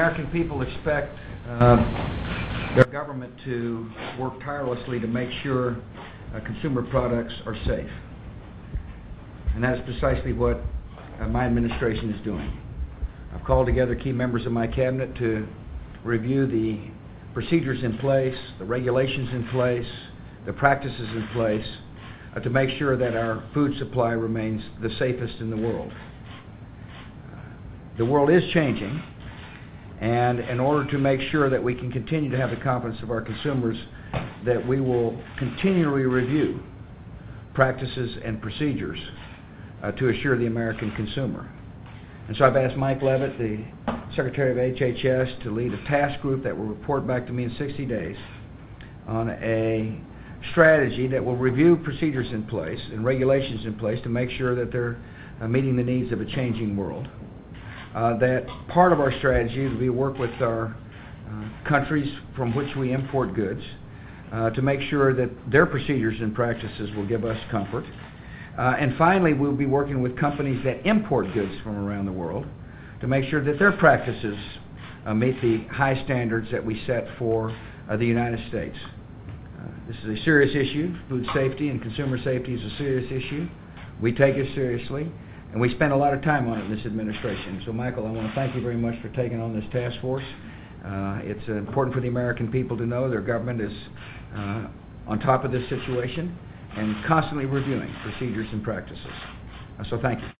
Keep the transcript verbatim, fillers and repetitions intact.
American people expect uh, their government to work tirelessly to make sure uh, consumer products are safe. And that is precisely what uh, my administration is doing. I've called together key members of my cabinet to review the procedures in place, the regulations in place, the practices in place, uh, to make sure that our food supply remains the safest in the world. Uh, the world is changing, and in order to make sure that we can continue to have the confidence of our consumers, that we will continually review practices and procedures uh, to assure the American consumer. And so I've asked Mike Leavitt, the Secretary of H H S, to lead a task group that will report back to me in sixty days on a strategy that will review procedures in place and regulations in place to make sure that they're uh, meeting the needs of a changing world. Uh, that part of our strategy will be work with our uh, countries from which we import goods uh, to make sure that their procedures and practices will give us comfort. Uh, and finally, we'll be working with companies that import goods from around the world to make sure that their practices uh, meet the high standards that we set for uh, the United States. Uh, this is a serious issue. Food safety and consumer safety is a serious issue. We take it seriously, and we spend a lot of time on it in this administration. So, Michael, I want to thank you very much for taking on this task force. Uh, it's uh, important for the American people to know their government is uh, on top of this situation and constantly reviewing procedures and practices. Uh, so thank you.